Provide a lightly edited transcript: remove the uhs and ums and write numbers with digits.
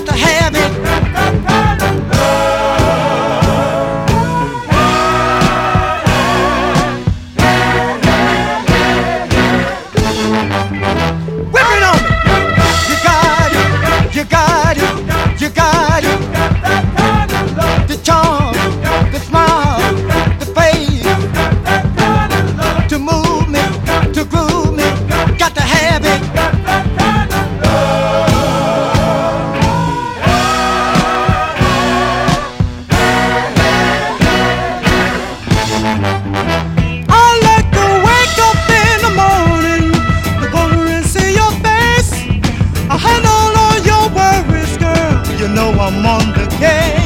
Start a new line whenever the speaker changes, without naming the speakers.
to have it. Whip it on me. You got it, you got it, you got it. The charm, the smile, the face, to move me, to groove me, got to have it. I like to wake up in the morning, look over and see your face. I handle all your worries, girl. You know I'm on the case.